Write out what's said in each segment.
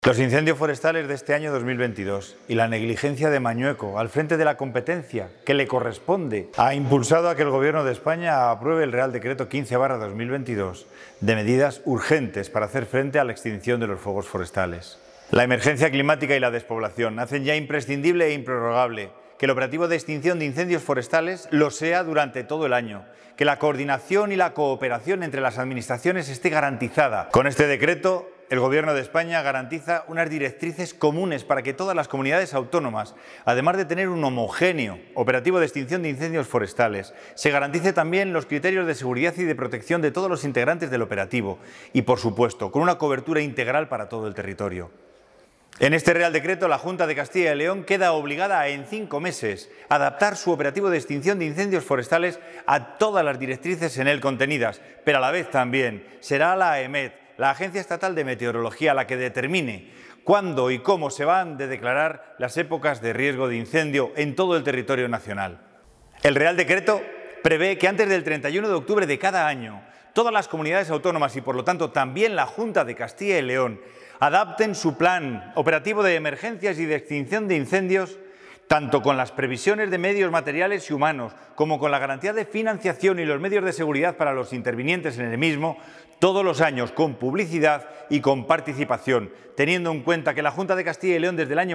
Los incendios forestales de este año 2022 y la negligencia de Mañueco al frente de la competencia que le corresponde ha impulsado a que el Gobierno de España apruebe el Real Decreto 15/2022 de medidas urgentes para hacer frente a la extinción de los fuegos forestales. La emergencia climática y la despoblación hacen ya imprescindible e improrrogable que el operativo de extinción de incendios forestales lo sea durante todo el año, que la coordinación y la cooperación entre las administraciones esté garantizada. Con este decreto, el Gobierno de España garantiza unas directrices comunes para que todas las comunidades autónomas, además de tener un homogéneo operativo de extinción de incendios forestales, se garantice también los criterios de seguridad y de protección de todos los integrantes del operativo y, por supuesto, con una cobertura integral para todo el territorio. En este Real Decreto, la Junta de Castilla y León queda obligada a, en 5 meses, adaptar su operativo de extinción de incendios forestales a todas las directrices en él contenidas, pero a la vez también será la AEMET, la Agencia Estatal de Meteorología, la que determine cuándo y cómo se van a declarar las épocas de riesgo de incendio en todo el territorio nacional. El Real Decreto prevé que antes del 31 de octubre de cada año, todas las comunidades autónomas y, por lo tanto, también la Junta de Castilla y León, adapten su plan operativo de emergencias y de extinción de incendios, tanto con las previsiones de medios materiales y humanos, como con la garantía de financiación y los medios de seguridad para los intervinientes en el mismo, todos los años con publicidad y con participación, teniendo en cuenta que la Junta de Castilla y León desde el año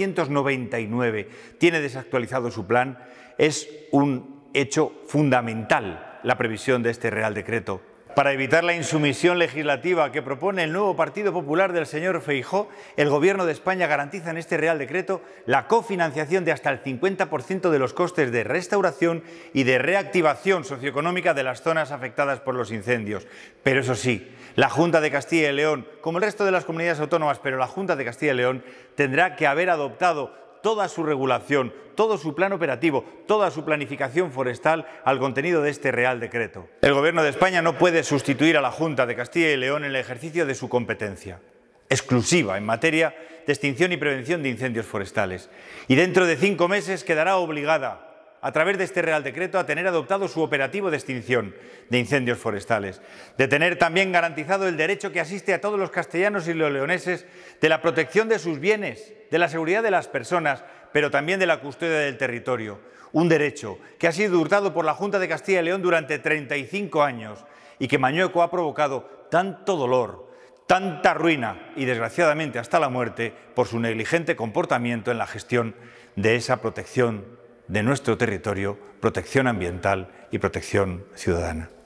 1999 tiene desactualizado su plan. Es un hecho fundamental la previsión de este Real Decreto. Para evitar la insumisión legislativa que propone el nuevo Partido Popular del señor Feijóo, el Gobierno de España garantiza en este Real Decreto la cofinanciación de hasta el 50% de los costes de restauración y de reactivación socioeconómica de las zonas afectadas por los incendios. Pero eso sí, la Junta de Castilla y León, como el resto de las comunidades autónomas, pero la Junta de Castilla y León, tendrá que haber adoptado toda su regulación, todo su plan operativo, toda su planificación forestal al contenido de este Real Decreto. El Gobierno de España no puede sustituir a la Junta de Castilla y León en el ejercicio de su competencia exclusiva en materia de extinción y prevención de incendios forestales. Y dentro de 5 meses quedará obligada, a través de este Real Decreto, a tener adoptado su operativo de extinción de incendios forestales, de tener también garantizado el derecho que asiste a todos los castellanos y los leoneses de la protección de sus bienes, de la seguridad de las personas, pero también de la custodia del territorio. Un derecho que ha sido hurtado por la Junta de Castilla y León durante 35 años y que Mañueco ha provocado tanto dolor, tanta ruina y, desgraciadamente, hasta la muerte por su negligente comportamiento en la gestión de esa protección de nuestro territorio, protección ambiental y protección ciudadana.